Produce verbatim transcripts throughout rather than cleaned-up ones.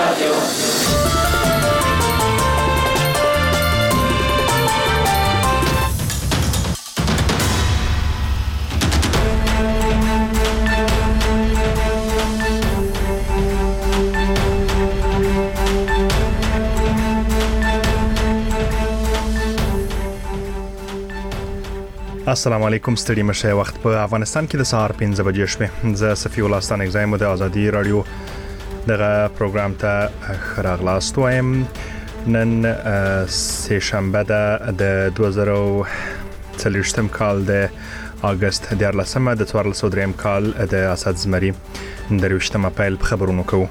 رادیو. السلام علیکم ستړي مشه وخت په افغانستان کې د سهار پنځه بجې شوه. زه صفی الله ستان اگزایم د ازادي رادیو دغه پروګرام ته خراغلاست وایم. نن سه شنبه ده د دوه زره او څلوېښتم کال د اگست دیارلسمه د څوارلس سوه درېیم کال د اسد زمري درویشتم اپریل په خبرونو کوو.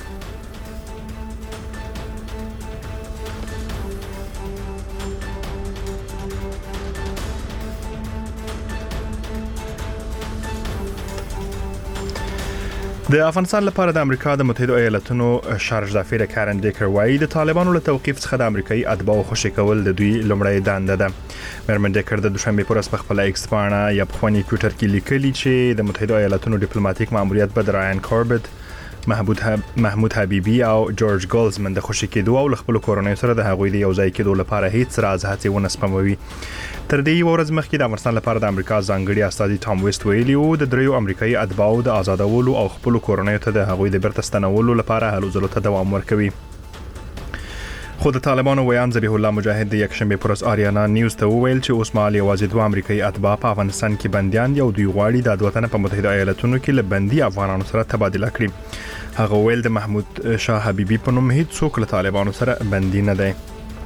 د افغانستان لپاره د امریکا د متحده ایالاتونو شارج دافیر کارن ډیکر وایي د طالبانو له توقيف څخه د امریکایي اتباعو خوشي کول د دوی لومړی دنده ده. مرمن ډیکر د دوشنبه پر ورځ په خپل ایکس باندې یا په خونی ټوئیټر کې لیکلي چې د متحده ایالاتونو ډیپلوماټیک ماموریت به رایان کوربت، محمود محمود حبیبی او جورج ګولزمن د خوشي کېدو او خپل کورونی سره د هغوی د یوځای کېدو لپاره هیڅ راز هڅې ونه سپموي. تر دې ورځ مخکې د افغانستان لپاره د امریکا ځانګړي استازي ټام ویسټ ویلي وو د دریو امریکایي اتباعو د آزادولو او خپل کورونی ته د هغوی د بیرته ستنولو لپاره هلو ځلو ته دوام ورکوي. خو د طالبانو ویان ذبیح الله مجاهد د یکشنبه پر ورځ آریانا نیوز ته وویل چې اوس مهال یوازې دوه امریکایي اتباع په افغانستان کې بنديان یو دوی غواړي د دوه تنه په متحده ایالاتونو کې له بندي افغانانو سره تبادله کړي. هغه ویل د محمود شاه حبیبی په نوم هیڅ څوک له طالبانو سره بندي نه دی.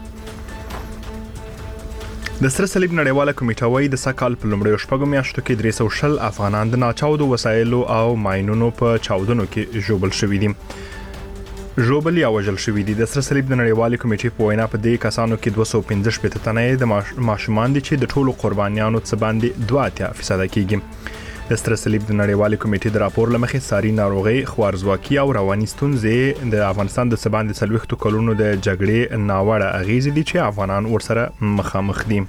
د سره صلیب نړیواله کمیټه وايي د سکهال په لومړیو شپږو میاشتو کې درې سوه شل افغانان د ناچاودو وسایلو او ماینونو په چاودنو کې ژوبل شوي دي. ژوبل یا وژل شوي دي. د سره صلیب د نړیوالې کمیټې په وینا په دې کسانو کې دوه سوه پنځه شپېته تنه د ماشومان دي چې د ټولو قربانیانو څخه باندې دوه اتیا فیصد کېږي. د سره صلیب د نړیوالې کمیټې د راپور لمخې ساري ناروغي، خوارزواکي او رواني ستونزې د افغانستان د سباند څلوېښتو کلونو د جګړې ناوړه اغیزې دي چې افغانان ورسره مخامخ دي.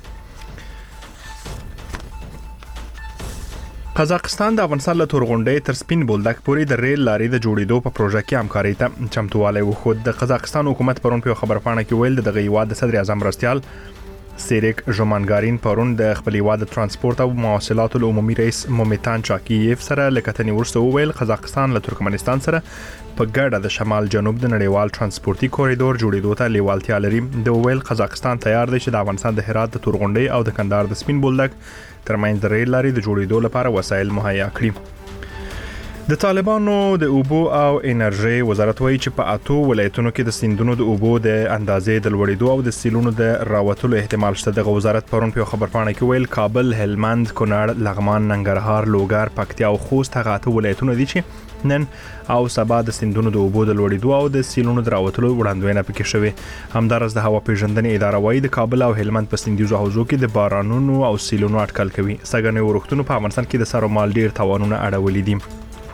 قزاقستان د افغانستان له تورغونډۍ تر سپین بولدک پورې د ریل لارې د جوړېدو په پروژه کې همکاري ته چمتووالی وښود. د قزاقستان حکومت پرون په خبرپاڼه کې ویل دغه هیواد د صدر اعظم مرستیال سیریک ژومانګارین پرون د خپل هیواد د ترانسپورت او مواصلاتو له عمومي رئیس مومیتان چاکییف سره لکتنې ورسته وویل قزاقستان له ترکمنستان سره په ګډه د شمال جنوب د نړیوال ترانسپورتي کوریډور جوړېدو ته لیوالتیا لري. د ویل قزاقستان تیار دی چې د افغانستان د هرات د تورغونډۍ او د کندهار د سپین بولدک ترمنځ د ریل لارې د جوړېدو لپاره وسایل مهیا کړي. د طالبانو د اوبو او انرژي وزارت وایي چې په اتو ولایتونو کې د سیندونو د اوبو د اندازې د لوړېدو او د سیلونو د راوتلو احتمال شته. دغه وزارت پرون په خبرپاڼه کې ویل کابل، هلمند، کونړ، لغمان، ننګرهار، لوګر، پکتیا او خوست هغه اتو ولایتونه دي چې نن او سبا د سیندونو د اوبو د لوړېدو او د سیلونو د راوتلو وړاندوینه پکې شوې. همدارس د هوا پیژندنې اداره وایي د کابل او هلمند په سیندیزو حوزو کې د بارانونو او سیلونو اټکل کوي. سګنې ورښتونو په افغانستان کې د سر او مال ډیر تاوانونه اړولي دي.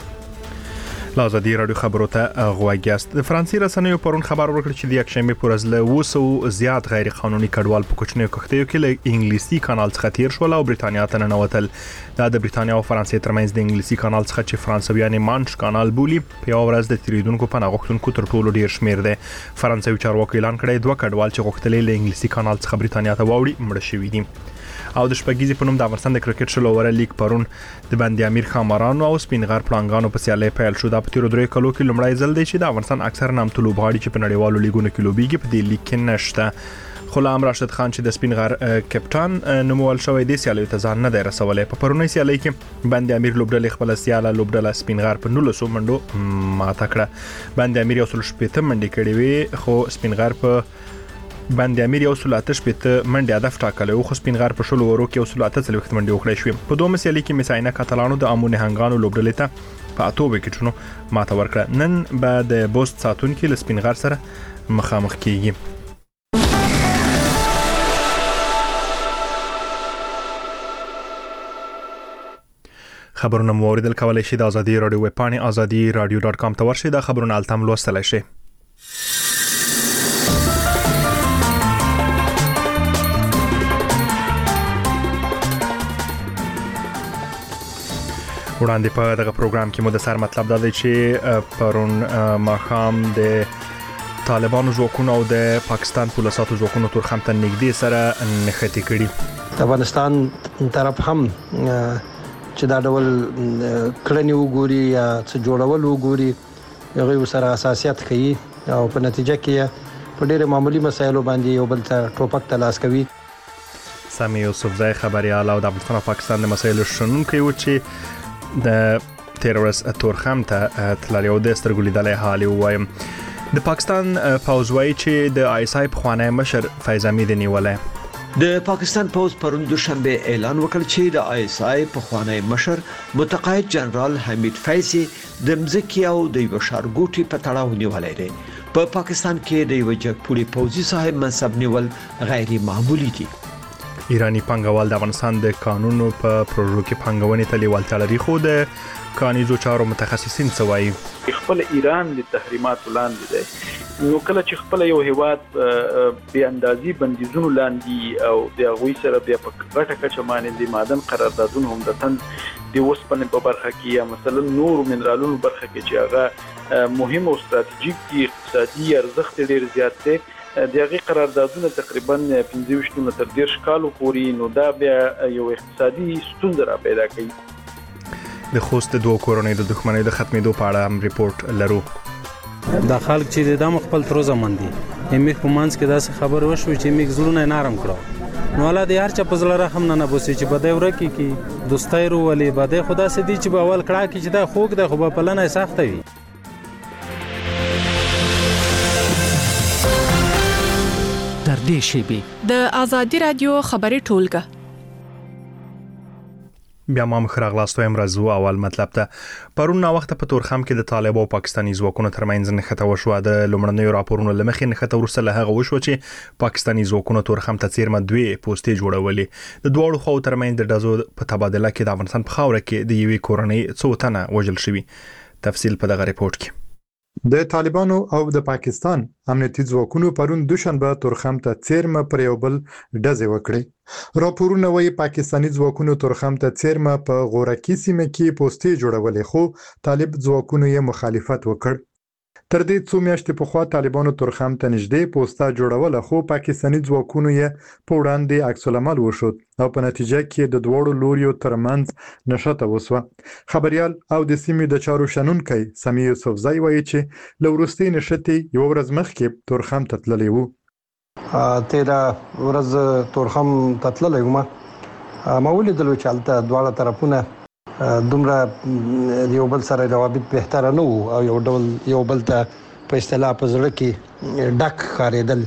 لازادي رادیو خبرو ته غواګیاست. د فرانسې رسنیو پرون خبر ورکړ چې د یکشنبه پر ورځ له اوه سوه زیات غیر قانوني کډوال په کوچنیو کښتیو کې له انګلیسي کانال څخه تیر شول او بریتانیا ته ننوتل. دا د بریتانیا او فرانسې ترمنځ د انګلیسي کانال څخه چې فرانسویان مانش کانال بولي په یو ورځ د تیریدونکو پناه غوښتونکو تر ټولو ډیر شمیر دی. فرانسوي چارواکو اعلان کړی دوه کډوال چې غوښتل له انګلیسي کانال څخه بریتانیا ته واوړي مړه شوي دي. او د شپږیزې په نوم د افغانستان د کرکټ شل اوور لیګ پرون د بندي امیر خامارانو او سپین غر پړانګانو په سیالۍ پیل شو. دا په تیرو درې کلو کې لومړی ځل دی چې د افغانستان اکثر نامتو لوبغاړي چې په نړیوالو لیګونو کې لوبېږي په دې لیګ کې نشته. غلام راشد خان چې د سپین غر کپټان نومول شوی دی سیالیو ته ځان نه دی رسولی. په پرونی سیالۍ کې بندي امیر لوبډلې خپل سیاله لوبډله سپین غر په نولسو منډو ماته کړه. بندي امیر یو سل شپېته منډې کړې وې خو سپین غر په بندي امیر یو سل اته شپېته منډې هدف ټاکلی و خو سپین غر په شلو اورو کې یو سل اته څلوېښت منډې وکړی شوې. په دومره سیالۍ کې مساینه کاتالانو د امو نهنګانو لوبډلې ته په اتو وکټونو ماته ورکړه. نن به د بوست ساتونکي له سپین غر سره مخامخ کیږي. خبرونه مو اوریدل کولای شئ د ازادي رادیو ویب پاڼې ازادي رادیو ډاټ کام ته ورشئ. دا خبرونه الته هم لوستلی شئ. وړاندې په دغه پروګرام کې مو د سر مطلب دا دی چې پرون ماښام د طالبانو ځواکونو او د پاکستان پولیسو ځواکونو تورخم ته نږدې سره نښتې کړي. د افغانستان طرف هم چې دا ډول کړنی وګوري یا څه جوړول وګوري هغه سره اساسيت کوي او په نتیجه کې په ډېر معمولی مسایلو باندې یو بل ته ټوپک تلاش کوي. سامي یوسفزای خبريال او د افغانستان او پاکستان د مسایلو شنونکي و چې د تیرورس تورخم ته تللی او د سترګو لیدلې حال وایم. د پاکستان پوځ وایي چې د آی اس آی په خوانی مشر فیض حمید نیولې. د پاکستان پوز پرون دوشنبه اعلان وکړ چې د آی اس آی په خوانی مشر متقاعد جنرال حمید فیضی د مزکی او د یو شارګوټي په تړاو نیولې ده. په پاکستان کې د یو جګپوړي پوځي صاحب منصب نیول غیر معمولی دي. ایرانی پنګوال د افغانستان د قانونو په پروژو کې پنګونې ته لیوالتیا لري خو د قانوني چارو متخصصین څه وایي. خپل ایران د تحریمات لاندې دی نو کله چې خپل یو هیواد به اندازي بندیزونو لاندې او د غوي سره بیا په غټه کچه باندې د معدن قراردادونو هم د تن د وسپنې په برخه کې یا مثلا نور منرالونو برخه کې چې هغه مهم او ستراتیژیک دي اقتصادي ارزښت ډیر زیات دی دغه قراردادونه تقریبا پنځه ویشت تر ډیر کالو پورې نو دا بیا یو اقتصادي ستونزه را پیدا کوي. د خوست دوه کورونې د دښمنۍ د ختمېدو په اړه هم ریپورت لرو. دا خلک چې د مخ خپل تر زمون دي یمه په مانس کې داسې خبر وشو چې میګ زړونه نرم کړو نو الله دې هر چا په زړه رحم نه نبوسي چې بده ورکی کی دوستای رو ولې بده خدا سي دي چې په اول کړه کې چې دا خوګ د خو په پلنه سخت وي. در دې شی د ازادي رادیو خبري ټولګه بیا ما مخراغلاستو امرزو اول مطلب ته پرون نا وخت په تورخم کې د طالبانو او پاکستاني ځواکونو ترمنځ نښته وشو. د لومړنیو راپورونو لمخې نښته ورسره له هغه وشو چې پاکستاني ځواکونو تورخم ته څیرمه دوی پوسټې جوړولې. د دوړو خو ترمنځ د دزو په تبادله کې د افغانستان په خاور کې د یوې کورنۍ څو تنه وژل شوی. تفصیل په دغه ریپورت کې. د طالبانو او د پاکستان امنیتي ځواکونو پرون دوشنبه تورخم ته څیرمه پر یو بل ډزې وکړې. راپورونه وايي پاکستاني ځواکونو تورخم ته څیرمه په غورکی سیمه کې پوسټې جوړولې خو طالب ځواکونو یې مخالفت وکړ. تر دې څو میاشتې پخوا طالبانو تورخم ته نږدې پوسټه جوړوله خو پاکستاني ځواکونو یې په وړاندې عکس العمل وشو او په نتیجه کې د دوړو لوریو ترمنځ نښته وسوه. خبريال او د سیمې د چارو شنونکي سامي یوسفزای وایي چې لورستي نښتې یو ورځ مخکې تورخم ته تللی وو. تیرا ورځ تورخم ته تللی وم ما ولیدل چې هلته دواړه طرفونه دومره یو بل سره روابط بهتره نه وو او یو ډول یو بل ته په اصطلاح په زړه کې ډک ښکارېدل.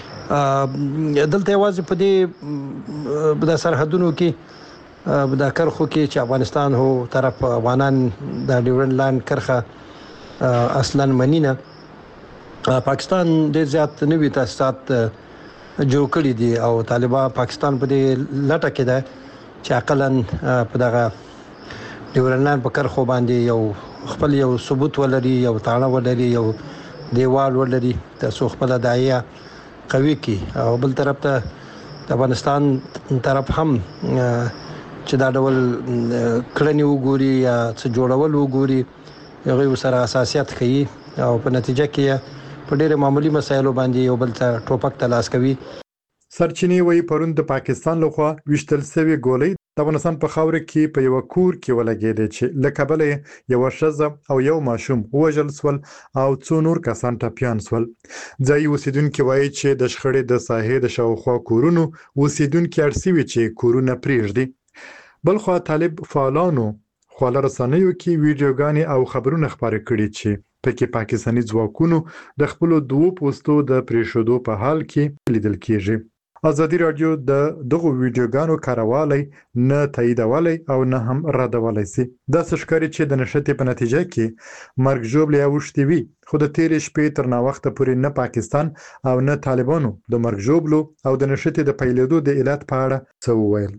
دلته یوازې په دې د سرحدونو کې د کرخو کې چې افغانستان هو طرف افغانان د ډیورنډ لاین کرخه اصلا منینه پاکستان ډېر زیات نوي تاسیسات جوړ کړي دي او طالبان پاکستان په دې لټه کې ده چې عقلاً په دغه ډیورنډ لاین په کرخو باندې یو خپل یو ثبوت ولري یو تاړه ولري یو دیوال ولري تاسو خپل دایره قوي کی او بل طرف ته د افغانستان طرف هم چې دا ډول کړنی وګوري یا څه جوړول وګوري هغه سره اساسيت کوي او په نتیجه کې په ډېر معمولی مسایلو باندې یو بل ته ټوپک تلاش کوي. سرچینې وایي پرون د پاکستان لخوا وشتل سوي ګولۍ د افغانستان په خاور کې په یو کور کې ولګېدې چې له کبله یو ښځه او یو ماشوم وژل سول او څو نور کسان ټپیان سول. ځایي اوسیدونکو وایي چې د شخړې د ساحې د شاوخوا کورونو اوسیدونکو اړسوي چې کورونه پریږدي. بلخو طالب فعالانو خواله رسنیو کې ویډیوګانې او خبرونه خبرې کړي چې پکې پاکستاني ځواکونو د خپل دوه پوسټو د پریښودو په حال کې لیدل کیږي. ازادي رادیو د دغه ویډیوګانو کاروالی نه تاییدولی او نه هم ردولی سي. دا ښکاري چې د نښتې په نتیجه کې مرګ ژوبلې اوښتې وي خو د تیرې شپې تر ناوخته پورې نه پاکستان او نه طالبانو د مرګ ژوبلو او د نښتې د پیلېدو د علت په اړه څه وویل.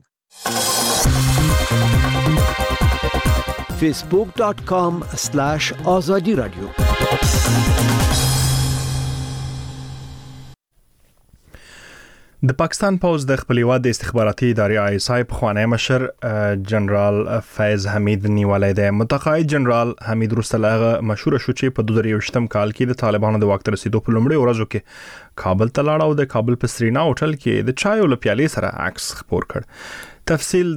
facebook dot com slash azadi radio د پاکستان پوز د خپل هیواد د استخباراتي ادارې آی اس آی په خوانی مشر جنرال فیض حمید نیولای دی. متقاعد جنرال حمید رستلغه مشهور شو چې په دوه زره یو کال کې د طالبانو د واک تر رسیدو په لومړي ورځو کې کابل ته لاړ او د کابل په سرینا هوټل کې د چای او پیالې سره عکس خپور کړ. تفصیل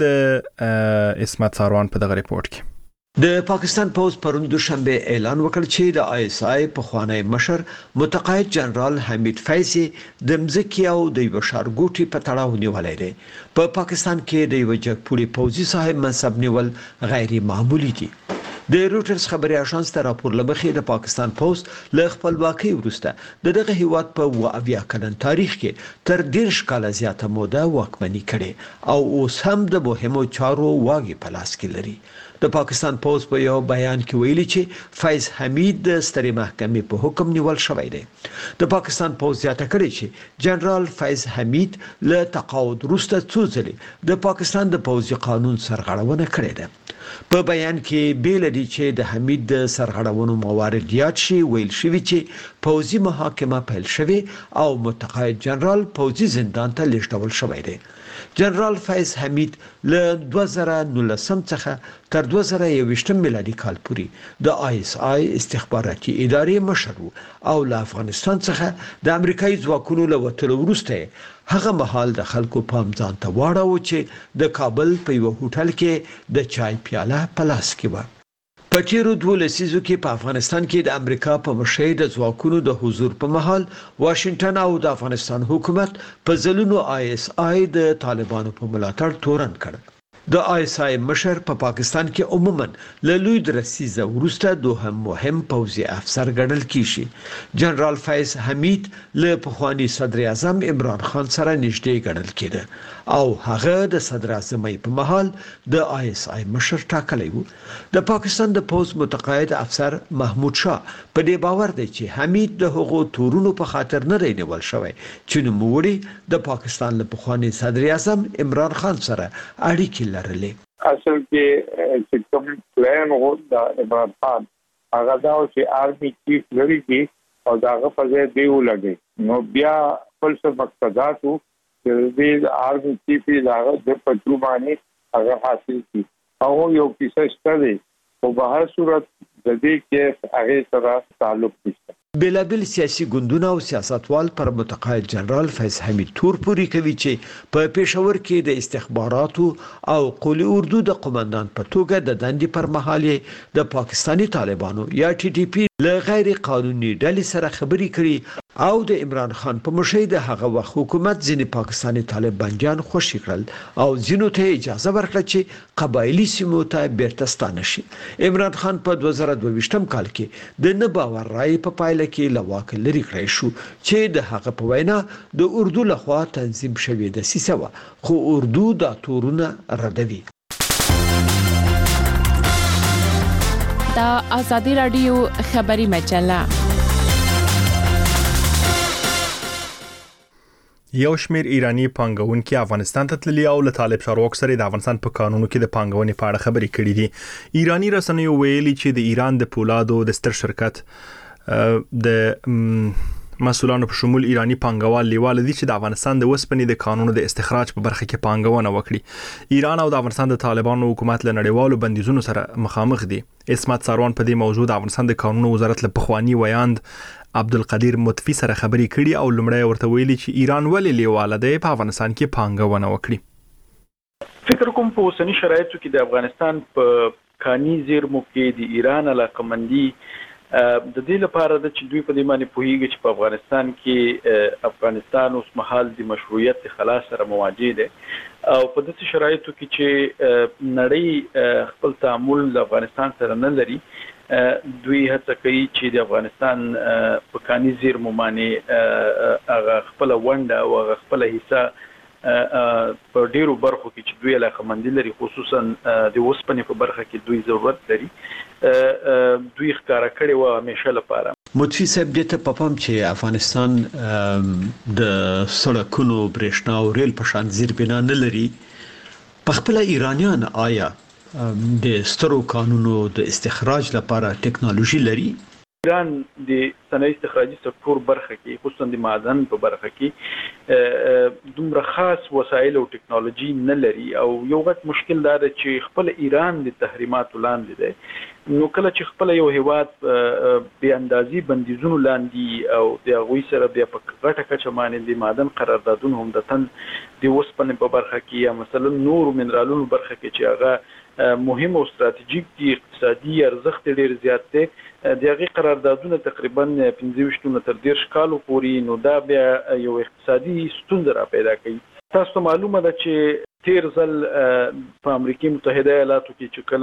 د اسمت ساروان په دغه ریپورت کې. د پاکستان پوز پرون دوشنبه اعلان وکړ چې د آی اس آی په خوانی مشر متقاعد جنرال حمید فیض د مزکی او د بشارګوټي په تړاو نیولای دی. په پاکستان کې د یو جګپوړي پوزي صاحب منصب نیول غیر معمولی دي. د روټرز خبري اژانس ته راپور لمخې د پاکستان پوز له خپلواکۍ وروسته د دغه هیواد په اویا کلن تاریخ کې تر ډیر کال زیاته موده واکمني کړي او اوس هم د مهمو چارو واګي په لاس کې لري. د پاکستان پوز په یو بیان کې ویلي چې فیض حمید د سترې محکمې په حکم نیول شوی دی. د پاکستان پوز زیاته کړي چې جنرال فیض حمید له تقاعد وروسته څو ځلې د پاکستان د پوزي قانون سرغړونه کړې ده. په بیان کې بیل دي چې د حمید د سرغړونو موارد یاد شي ویل شوی چې پوزي محاکمه پیل شوی او متقاعد جنرال پوزي زندان ته لیږدول شوی دی. جنرال فیض حمید له دوه زره نولس څخه تر دوه زره یو میلادي کال پورې د آی اس آی استخباراتي ادارې مشر او له افغانستان څخه د امریکایي ځواکونو له وټلو وروسته هغه مهال د خلکو پام ځان ته واړاوه چې د کابل په یو هوټل کې د چای پیاله په لاس کې و. په تیرو دوه لسیزو کې په افغانستان کې د امریکا په مشرۍ د ځواکونو د حضور په مهال واشنگټن او د افغانستان حکومت په ځلونو آی اس آی د طالبانو په ملاتړ تورن کړ. د آی اس آی مشر په پا پاکستان کې عموما له لوی درسیزه وروسته دوهم مهم پوځي افسر ګڼل کیږي. جنرال فیض حمید له پخوانی صدر اعظم عمران خان سره نږدې ګڼل کېده او هغه د صدر اعظمۍ په مهال د آی اس آی مشر ټاکلی و. د پاکستان د پوز متقاعد افسر محمود شاه په دې باور دی چې حمید د هغو تورونو په خاطر نه رینول شوی چې نوموړي د پاکستان له پخوانی صدر اعظم عمران خان سره اړیکې لرلې. اصل کې چې کوم پلان و د عمران خان هغه دا چې آرمي چیف لري دي او داغه په ځای دی ولګي نو بیا خپل څه مقصدات وو چې د آرمي چیف داغه د پټروماني هغه حاصل کی او یو کیسه شته او په هر صورت د دې کې هغه سره تعلق نشته. بلابل سیاسي ګوندونه او سیاستوال پر متقاعد جنرال فیض حمید تور پوری کوي چې په پېښور کې د استخباراتو او قولی اردو د قومندان په توګه د دندې پر مهال د پاکستانی طالبانو یا ټي ټي پی له غیر قانوني ډلې سره خبرې کړي او د عمران خان په مشرۍ د هغه وخت حکومت ځینې پاکستانی طالبانجان خوشي کړل او ځینو ته اجازه ورکړه چې قبایلی سیمو ته بیرته ستانه شي. عمران خان په دوه زره دوه کال کې د نه باور رائے په پایله کې له واک لري کړی شو چې د هغه په وینا د اردو لخوا تنظیم شوی د سیسه و خو اردو د تورونه ردوي. دا آزادی رادیو خبری مجله. یو شمیر ایرانی پانګونکي افغانستان ته تللي او له طالب چارواکو سره د افغانستان په قانونو کې د پانګونې په اړه خبرې کړې دي. ایرانی رسنیو ویلي چې د ایران د پولادو د ستر شرکت د مسؤلانو په شمول ایرانی پانګوال لیواله دي چې د افغانستان د وسپنې د قانونو د استخراج په برخه کې پانګونه وکړي. ایران او د افغانستان د طالبانو حکومت له نړیوالو بندیزونو سره مخامخ دي. اسمت ساروان په دې موضوع د افغانستان د قانونو وزارت له پخوانی ویاند عبدالقدیر مطفی سره خبرې کړي او لمړی ورته ویلي چې ایران ولې لیواله دی په افغانستان کې پانګونه وکړي. فکر کوم په اوسنی شرایطو کې د افغانستان په کاني زیرمو کې د ایران علاقمندي د دې لپاره د چې دوی په دې باندې پوهیږي چې په افغانستان کې افغانستان اوس مهال د مشروعیت خلاص سره مواجه دی او په دې شرایطو کې چې نړۍ خپل تعامل د افغانستان سره نه لري دوی هڅه کوي چې د افغانستان په کاني زیرمو باندې هغه خپل ونډه او هغه خپل حصہ په ډیرو برخو کې چې دوی علاقمندي لري خصوصا د وسپنې په برخه کې دوی ضرورت لري دوی ښکارا کړي و همیشه لپاره. مطفی صاحب دې ته په پام چې افغانستان د سړکونو برېښنا او ریل په شان زیربنا نه لري په خپل ایرانیان آیا د سترو قانونو د استخراج لپاره ټکنالوژي لري؟ ایران د صنایع استخراجي سکتور برخه کې خصوصا د معدن په برخه کې دومره خاص وسایل او ټکنالوژي نه لري او یو غټ مشکل دا دی چې خپل ایران د تحریماتو لاندې دی نو کله چې خپل یو هیواد به اندازي بندیزونو لاندې او د هغوی سره بیا په غټه کچه باندې د معدن قراردادونه هم د تن د اوسپنې په برخه کې یا مثلا نور منرالونو برخه کې چې هغه مهم او ستراتیژیک دي اقتصادي ارزښت ډیر زیات دی د هغې قراردادونه تقریبا پنځه ویشت تر دېرش کالو پورې نو دا بیا یو اقتصادي ستونزه را پیدا کوي. تاسو ته معلومه ده چې تیر ځل په امریکا متحده ایالاتو کې چې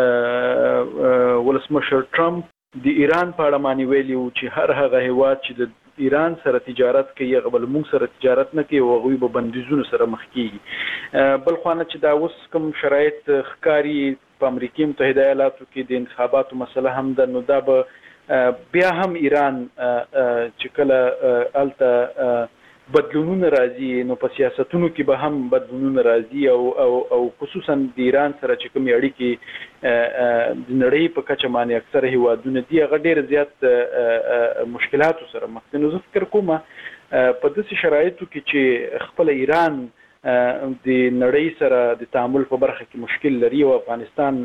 کله ولسمشر ټرمپ د ایران په اړه باندې ویلي و چې هر هغه هیواد چې د ایران سره تجارت کوي هغه بل موږ سره تجارت نه کوي او هغوی به بندیزونو سره مخ کیږي. بل خو نه چې دا اوس کوم شرایط ښکاري په امریکا متحده ایالاتو کې د انتخاباتو مسله هم ده نو دا به بیا هم ایران چې کله هلته بدلونونه راځي نو په سیاستونو کې به هم بدلونونه راځي او او او خصوصا د ایران سره چې کومې اړیکې د نړۍ په کچه باندې اکثره هیوادونه دي هغه ډېر زیات مشکلاتو سره مخ دي. نو زه فکر کوم په داسې شرایطو کې چې خپل ایران د نړۍ سره د تعامل په برخه کې مشکل لري او افغانستان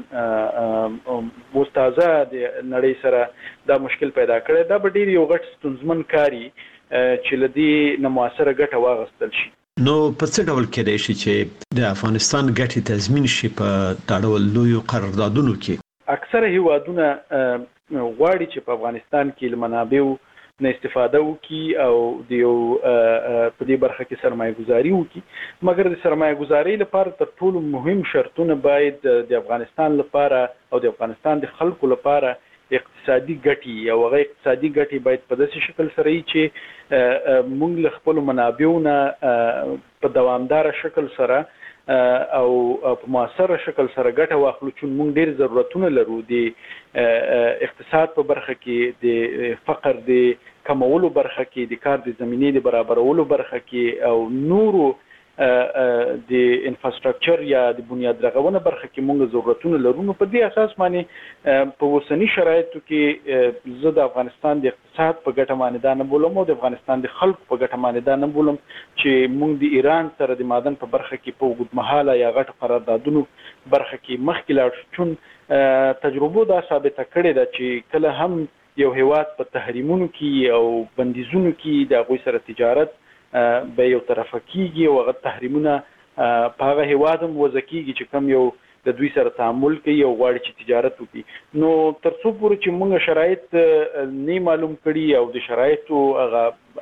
اوس تازه د نړۍ سره دا مشکل پیدا کړی دا به ډېر یو غټ ستونزمن کاري چې لدی نه موثره ګټه واغستل شي. نو په څه ډول کېدای شي چې د افغانستان ګټې تضمین شي په دا ډول لویو قراردادونو کې؟ اکثره هیوادونه غواړي چې په افغانستان کې له منابعو نه استفاده وکړي او د یو په دې برخه کې سرمایه گذاري وکړي مګر د سرمایه گذاري لپاره تر ټولو مهم شرطونه باید د افغانستان لپاره او د افغانستان د خلکو لپاره اقتصادي ګټي او هغه اقتصادي ګټي باید په داسې شکل سره وي چې موږ له خپل منابعو نه په دوامدار شکل سره او په موثره شکل سره ګټه واخلو چې موږ ډېر ضرورتونه لرو د اقتصاد په برخه کې د فقر د کمولو برخه کې د کار د زمینې د برابرولو برخه کې او نورو د انفراستراکچر یا د بنیاد رغونه برخه کې موږ ضرورتونه لرو. نو په دې اساس باندې په اوسني شرایطو کې زه د افغانستان د اقتصاد په ګټه باندې دا نه بولم او د افغانستان د خلکو په ګټه باندې دا نه بولم چې موږ د ایران سره د معدن په برخه کې په اوږدمهاله یا غټو قراردادونو برخه کې مخکې لاړ شو. چون تجربو دا ثابته کړې ده چې کله هم یو هیواد په تحریمونو کې او بندیزونو کې د هغوی سره تجارت به یو طرفه کیږي او هغه تحریمونه په هغه هیواد هم وضع کیږي چې کوم یو د دوی سره تعامل کوي او غواړي چې تجارت وکړي. نو تر څو پورې چې موږ شرایط نه معلوم کړي او د شرایطو هغه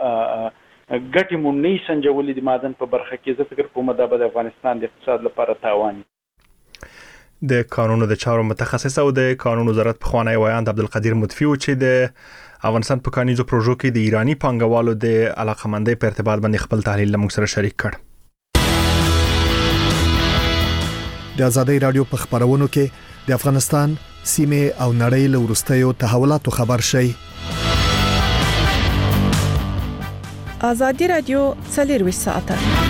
ګټې مو نه سنجولې د معدن په برخه کې زه فکر کوم دا به د افغانستان د اقتصاد لپاره تاوان. د قانونو د چارو متخصص او د قانون وزارت پخوانی ویاند عبدالقدیر مطفی چې د افغانستان په کانیزو پروژو کې د ایرانی پانګوالو د علاقمندۍ په ارتباط باندې خپل تحلیل له موږ سره شریک کړ. د ازادۍ رادیو په خبرونو کې د افغانستان سیمه او نړۍ له ورستیو تحولاتو خبر شي. ازادي رادیو څلور ساعته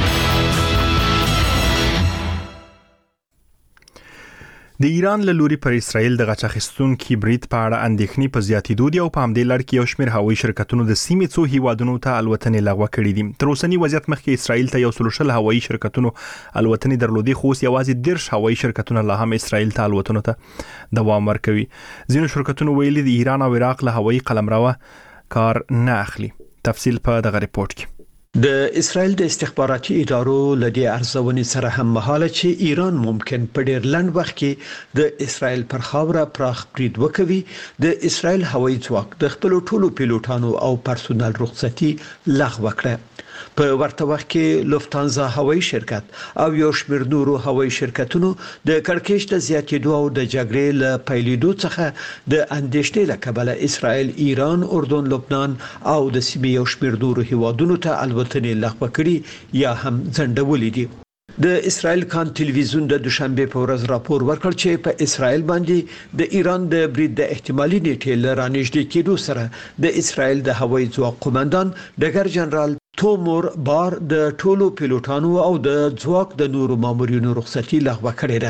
د ایران له لوري پر اسرائیل د غچاخستون کې برید په اړه اندېښنې په زیاتېدو دي او په همدې لړ کې یو شمېر هوایي شرکتونو د سیمې څو هیوادونو ته الوتنې لغوه کړې دي. تر اوسني وضعیت مخکې اسرائیل ته یو سل شل هوایي شرکتونو الوتنې درلودې خو یوازې دېرش هوایي شرکتونه لا هم اسرائیل ته الوتنو ته دوام ورکوي. ځینو شرکتونو ویلي د ایران او عراق له هوایي قلمرو کار نه اخلي. تفصیل په دغه ریپورت کې. د اسرائیل د استخباراتي ادارو لدی ارزونې سره هم مهاله چې ایران ممکن په ډیر لنډ وخت کې د اسرائیل پر خاوره پراخ برید وکوي. د اسرائیل هوایي ځواک د خپل ټولو پیلوټانو او پرسونل رخصتي لغوه کړه. په ورته وخت کې لوفتانزا هوایي شرکت او یو شمېر نورو هوایي شرکتونو د کړکېچ د زیاتېدو او د جګړې له پیلېدو څخه د اندېښنې له کبله اسرائیل، ایران، اردن، لبنان او د سیمې یو شمېر نورو هیوادونو ته الوتنې لغوه کړي یا هم ځنډولې دي. د اسرائیل کان ټلویزیون د دوشنبه په ورځ راپور ورکړ چې په اسرائیل باندې د ایران د برید د احتمالي نیټې لرانږدې کېدو سره د اسرائیل د هوایي ځواک قومندان ډګر جنرال تومور بار د ټولو پیلوټانو او د ځواک د نورو مامورینو رخصتي لغوه کړې ده.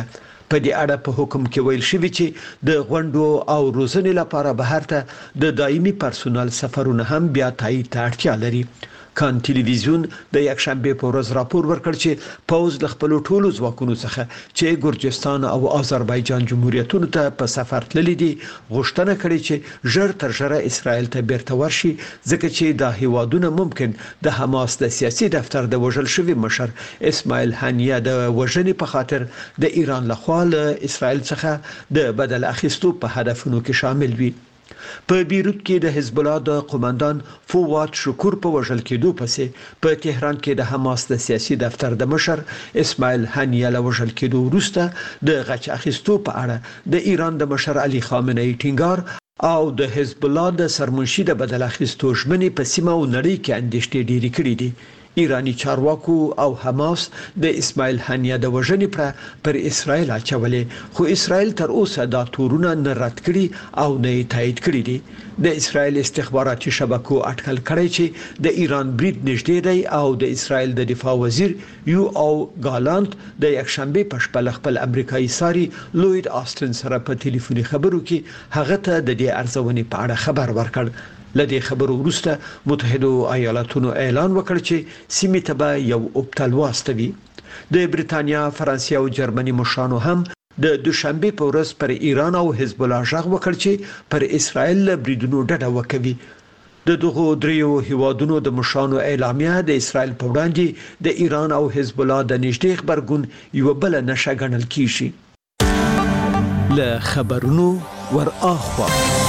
په دې اړه په حکم کې ویل شوی چې د غونډو او روزنې لپاره بهر ته د دایمي پرسونل سفرونه هم بیا تایید ته اړتیا لري. کان ټلویزیون د یک شنبه په ورځ راپور ورکړ چې پوز له خپل ټولو ځواکونو څخه چې ګرجستان او آذربایجان جمهوریتونو ته په سفر تللي دي غوښتنه کړې چې ژر تر ژره اسرائیل ته بیرته ورشي ځکه چې دا هیوادونه ممکن د حماس د سیاسي دفتر د وژل شوی مشر اسماعیل هانیه د وژنې په خاطر د ایران لخوا له اسرائیل څخه د بدل اخیستو په هدفونو کې شامل وي. په بیروت کې د حزب الله د قوماندان فواد شکور په وژل کېدو پسې په تهران کې د حماس د سیاسي دفتر د مشر اسماعیل هانیه له وژل کېدو وروسته د غچ اخیستو په اړه د ایران د مشر علي خامنه‌ای ټینګار او د حزب الله د سرمنشي د بدل اخیستو ژمنې په سیمه او نړۍ کې اندېښنې ډېرې کړې دي. ایرانی چارواکو او حماس د اسماعیل هانیه د وژنې پر پر اسرائیل اچولې خو اسرائیل تر اوسه دا تورونه نه رد کړي او نه تایید کړي دي. د اسرائیل استخباراتي شبکو اټکل کړی چې د ایران برید نږدې دی او د اسرائیل د دفاع وزیر یو او ګالانت د یک شنبه په شپه خپل امریکایي ساري لوید آستن سره په ټلیفوني خبرو کې هغه ته د دې ارزونې په اړه خبر ورکړ. لدې خبرو وروسته متحده ایالاتونو اعلان وکړ چې سیمه ته به یو اوبتل واستوي. د بریتانیا، فرانسې او جرمني مشرانو هم د دوشنبه په ورځ پر ایران او حزب الله ژغ وکړ چې پر اسرائیل بریدونو ډډه وکوي. د دغو دریو هیوادونو د مشرانو اعلامیه د اسرائیل په وړاندې د ایران او حزب الله د نږدې خبرګون یو بل نشه ګڼل کیږي. له خبرونو ور اخوا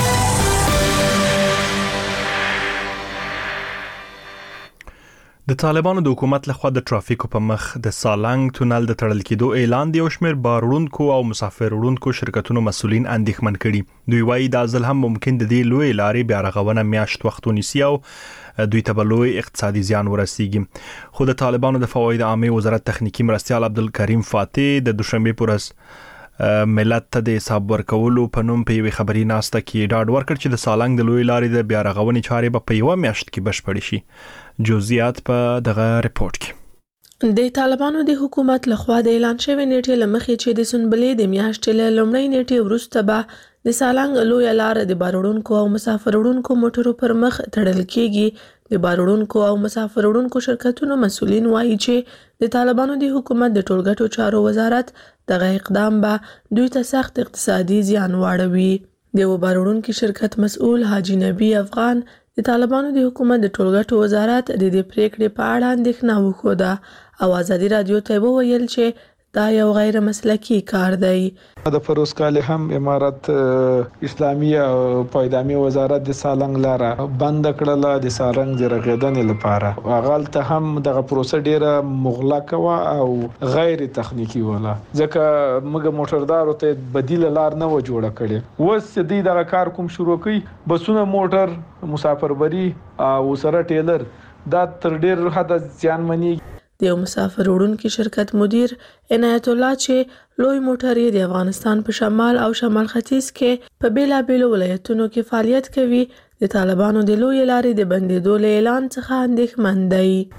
د طالبانو د حکومت لخوا د ټرافیکو په مخ د سالنګ تونل د تړل کېدو اعلان دی او شمیر باروړونکو او مسافر وړونکو شرکتونو مسولین اندېښمن کړي. دوی وایي دا ځل هم ممکن د دې لوی لارې بیا رغونه میاشت وخت ونیسي او دوی ته لوی اقتصادي زیان ورسیږي. خو د طالبانو د فواید عامه وزارت تخنیکی مرستیال عبدالکریم فاتح د دوشنبه پر ورځ ملت ته د حساب ورکولو په نوم په یوه خبري ناسته کې ډاډ ورکړ چې د سالنګ د لوی لارې د بیا رغونې چارې په یوه میاشت کې بشپړې شي. جزئیات په دغه ریپورت کې د طالبانو د حکومت لخوا د اعلان شوی نیټه لمخې چې د سنبلې د میاشتې له لومړۍ نیټې وروسته به د سالنګ لوی لار د باروړونکو او مسافر وړونکو موټرو پر مخ تړل کېږي. د باروړونکو او مسافر وړونکو شرکتونو مسولین وایي چې د طالبانو د حکومت د ټولګټو چارو وزارت دغه اقدام به دوی ته سخت اقتصادي زیان واړوي. د باروړونکو شرکت مسؤل حاجی نبی افغان د طالبانو د حکومت د ټولګټو وزارت د دې پریکړې په اړه اندېښنه وښوده او ازادي رادیو ته وویل چې دا یو غیر مسلکی کار دی. د فروز کال هم امارت اسلامي او پایدامي وزارت د سالنګ لاره بند کړله د سالنګ د رغیدنې لپاره. هغه ته هم دغه پروسه ډیره مغلقه و او غیر تخنیکی ولا ځکه موږ موټردارو ته بدیل لار نه و جوړه کړې. وس دې دغه کار کوم شروع کړي بسونه موټر مسافربري او سره ټیلر دا تر ډیر حد ځانمني. د یو مسافر وړونکي شرکت مدیر عنایت الله چې لوی موټر د افغانستان په شمال او شمال ختیځ کې په بیلابیلو ولایتونو کې فعالیت کوي د طالبانو د لوی لارې د بندیدو له اعلان څخه اندېښمن دی.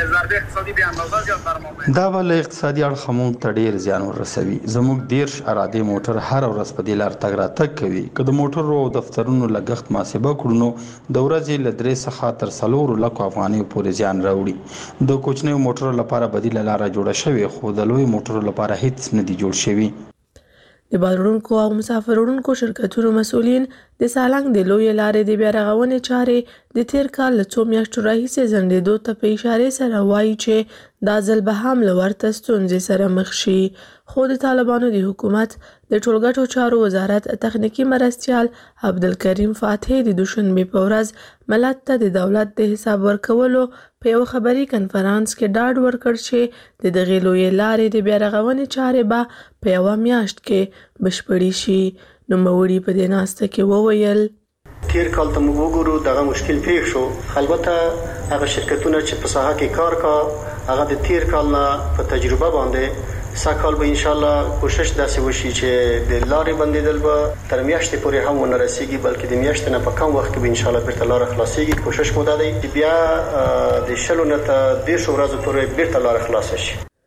دا ول اقتصادي اړخ موږ ته ډیر زیان ورسوي. زموږ دیرش اراده موټر هر ورځ په دې لار تګ راتګ کوي. که د موټرو او دفترونو لګښت محاسبه کړو نو د ورځې له درې څخه تر څلور لکو افغانۍ پورې زیان راوړي. د کوچنیو موټرو لپاره بدیل لار جوړه شوې خو د لوی موټرو لپاره هیڅ نه دی جوړ شوی. د باروړونکو او مسافر وړونکو شرکتونو مسولین د سالنګ د لوی لارې د بیا رغونې چارې د تیر کال له څو میاشتو راهیسې ځنډېدو ته په اشارې سره وایي چې دا ځل به هم له ورته ستونزې سره مخ شي. خو د طالبانو د حکومت د ټولګټو چارو وزارت تخنیکی مرستیال عبدالکریم فاتح د دوشنبه په ورځ ملت ته د دولت د حساب ورکولو په یو خبري کنفرانس کې ډاډ ورکړ چې د دغې لوی لارې د بیا رغونې چارې به په یوه میاشت کې بشپړې شي. نوموړي په دې ناسته کې وویل تیر کال ته موږ وګورو دغه مشکل پیښ شو. البته هغه شرکتونه چې په ساحه کې کار کا هغه د تیر کال نه په تجربه باندې ساکال به ان شاء الله کوشش داسې وشي چې د لارې بندیدل به تر میاشتې پورې هم ونه رسیږي بلکې د میاشتې نه په کم وخت کې به ان شاء الله بیرته لار خلاصيږي. کوشش مو ده چې بیا د شلو نه تر دېرشو ورځو پورې بیرته لار خلاص شي.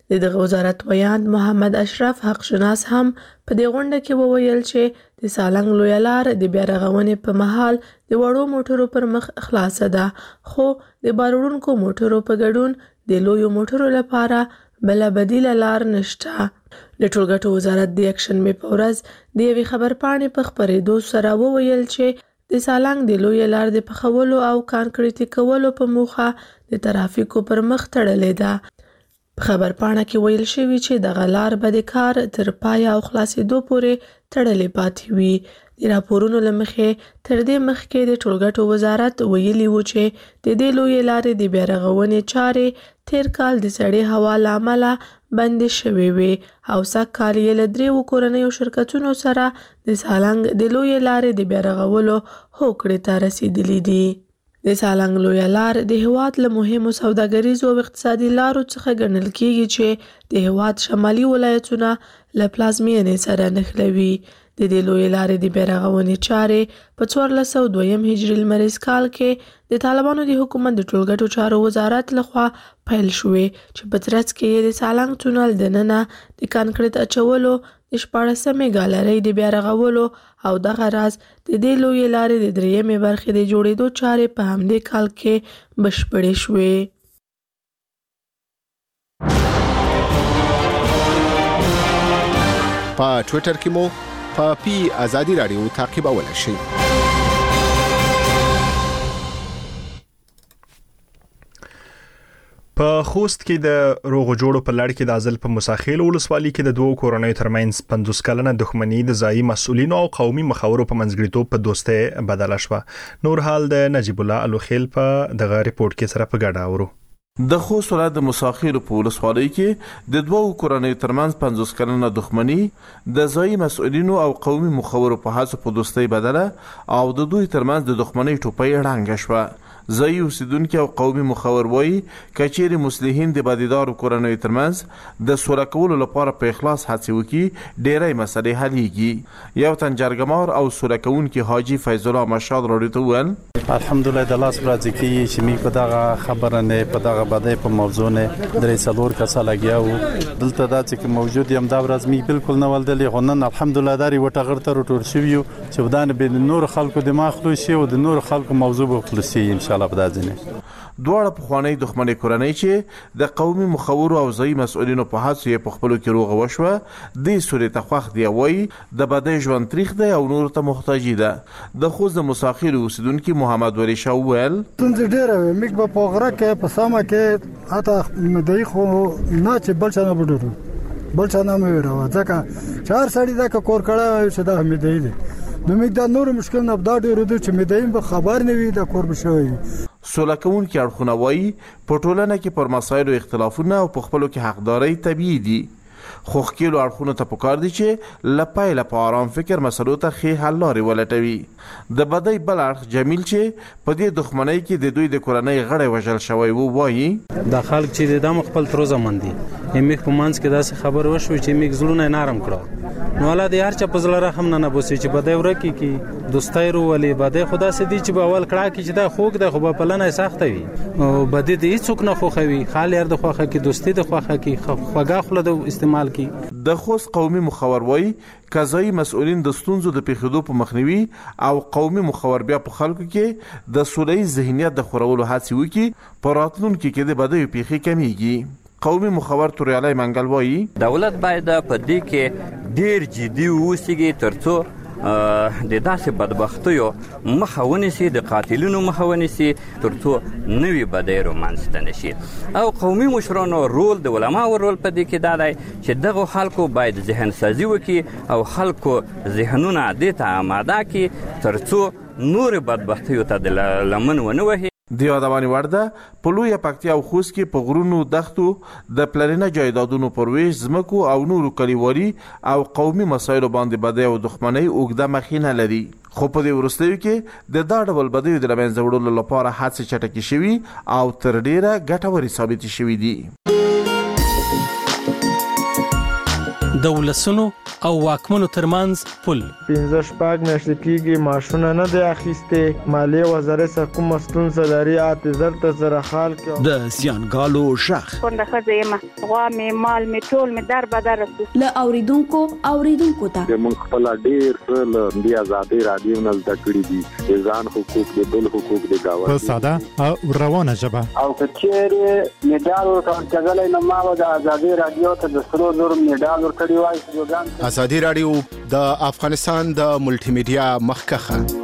د دغه وزارت ویاند محمد اشرف حق شناس هم په دې غونډه کې وویل چې د سالنګ لویه لار د بیا رغونې په مهال د وړو موټرو پر مخ خلاصه ده، خو د بار وړونکو موټرو په ګډون د لویو موټرو لپاره بله بدیله لار نشته. د ټولګټو وزارت د یکشنبې په ورځ د یوې خبرپاڼې په خپرېدو سره وویل چې د سالنګ د لویې لار د پخولو او کانکریټي کولو په موخه د ترافیکو پر مخ تړلې ده. په خبرپاڼه کې ویل شوي چې دغه لار به د کار تر پای او خلاصېدو پورې تړلې پاتې وي. د راپورونو له مخې تر دې مخکې د ټولګټو وزارت ویلي و چې د دې لویې لارې د بیا رغونې چارې تیر کال د سړې هوا له امله بندې شوې وې او سږ کال یې له دریو کورنیو شرکتونو سره د سالنګ د لویې لارې د بیا رغولو هوکړې ته رسېدلي دي. د سالنګ لویه لار د هېواد له مهمو سوداګریزو او اقتصادي لارو څخه ګڼل کېږي چې د هېواد شمالي ولایتونه له پلازمېنې سره نښلوي. د دې لویې لارې د بیا رغونې چارې په څوارلس سوه دویم هجري لمریز کال کې د طالبانو د حکومت د ټولګټو چارو وزارت لخوا پیل شوې چې په ترڅ کې یې د سالنګ تونل دننه د کانکریټ اچولو، د شپاړسمې ګالرۍ د بیا رغولو او دغه راز د دې لویې لارې د درېیمې برخې د جوړېدو چارې په همدې کال کې بشپړې شوې. په ټویټر کې مو په پی آزادی رادیو تعقیبولی شئ. په خوست کې د روغو جوړو په لړ کې د ازل په مساخیل ولسوالۍ کې د دوو کورنیو ترمنځ پنځوس کلنه دښمنۍ د ځایي مسؤلینو او قومي مخاورو په منځګړیتوب په دوستۍ بدله شوه. نور حال د نجیب الله الوخیل په دغه ریپورت کې سره په ګډه اورو. د خوست ولایت د مساخیل په ولسوالۍ کې د دوو کورنیو ترمنځ پنځوس کلنه دښمنۍ د ځایي مسؤلینو او قومي مخاورو په هڅو په دوستۍ بدله او د دوی ترمنځ د دښمنۍ ټوپۍ ړنګه شوه. ځایي اوسیدونکي او قومي مخاور وایي که چیرې مصلحین د بدیدارو کورنیو ترمنځ د سوله کولو لپاره په اخلاص هڅې وکړي ډېری مسلې حلیږي. یو تن جرګمار او سوله کوونکي حاجي فیض الله مشاد راډیو ته وویل الحمدلله د لاس ورځې کې چې موږ په دغه خبره نه په دغه بدۍ په موضوع نه درې څلور کسه لګیا وو. دلته دا چې موجود یم دا ورځ موږ بالکل نه ولدلې، خو نن الحمدلله دا ریوټه غړ ته راټول شوي یو چې ودانه به د نورو خلکو دماغ خلاص شي او د نورو خلکو موضوع به خلاص شي انشاءالله. په دا ځینې دواړه پخوانۍ دښمنۍ کورنۍ چې د قومي مخاورو او ځایي مسؤلینو په هڅو یې په خپلو کې روغه وشوه، دې سورې ته خوښ دی. وایي د بدۍ ژوند تریخ دی او نورو ته محتاجي ده. د خوست د مساخیل اوسیدونکي محمد ولی شاه وویل ستونزې ډېره وې، موږ به په غره کې په سامه کې حتی مدعي خو نه چې بل چا نه به ډوډو بل چا نه مې ویروه ځکه چې هر سړي دا که کور کړی وایي چې دا مدعي دی نو موږ دا نور مشکل نه دا ډېر ودو چې مدعي به خبر نه وي دا کور به شوی وي. سوله کوونکي اړخونه وایي په ټولنه کې پر مسایلو اختلافونه او په خپلو کې حقدارۍ طبیعي دي، خو ښکېلو اړخونو ته پکار دي چې له پیله په آرام فکر مسلو ته ښې حل لارې ولټوي. د بدۍ بل اړخ جمیل چې په دې دښمنۍ کې د دوی د کورنۍ غړی وژل شوی و وایي دا خلک چې د دم خپل تر زمن دي موږ په منځ کې داسې خبر وشو چې موږ زړونه نرم کړو نو الله دې هر چا په زړه رحم نه نبوسي چې بدۍ ورکي کې دوستۍ روولې بدۍ خدا سي دي چې په اول کړه کې چې دا خوګ د خو په پلنه سخت وي او بدۍ دې هیڅوک نه خوخوي خال ير د خوخه کې دوستي د خوخه کې خوګه خله د استعمال کې. د خوست قومي مخاور وایي قضایي مسؤلین د ستونزو د پیښېدو په مخنیوي او قومي مخاور بیا په خلکو کې د سولهییز ذهنیت د خورولو هڅې وکړي په راتلونکي کې د بدیو پیښې کمیږي. قومي مخاور توریالی منګل وایي دولت باید په دې کې ډیر جدي واوسي ترڅو د داسې بدبختیو مخه ونیسي، د قاتلینو مخه ونیسي ترڅو نوي بدۍ رامنځته نشي. او قومي مشرانو رول د علماو رول په دې کې دا دی چې دغو خلکو باید ذهن سازي وکړي او خلکو ذهنونه دې ته آماده کړي ترڅو نور بدبختیو ته د لمن ونه وهي. د یادونې وړ ده په لویه پکتیا او خوست کې په غرونو دښتو د پلرینه جایدادونو پر ویش ځمکو او نورو کلیوالي او قومي مسایلو باندې بدۍ او دښمنۍ اوږده مخینه لري، خو په دې وروستیو کې د دا ډول بدیو د له منځه وړلو لپاره هڅې چټکې شوي او تر ډیره ګټورې ثابتې شوي دي. د ولسونو او واکمنو ترمنځ پل. پنځه شپږ میاشتې کېږي ماشونه نه دی اخیستې. مالیې وزارت څخه کومه ستونزه لري اته زر ته زره خال کې د زیانګالو ژغ. کونډه ښځه یم، غوا مې مال مې ټول مې در بدر رسو. له اوریدونکو اوریدونکو ته موږ خپل ډېر څه له دې ازادي رادیو نه زده کړي دي، د ځان حقوق د بل حقوق د گاوند په ساده او روانه ژبه. او کچېره میډال ورکړل کېدلای نو ما د ازادي رادیو ته د سرو زرو میډال ورکړی وای. ازادي رادیو د افغانستان د ملټي میډیا مخکخه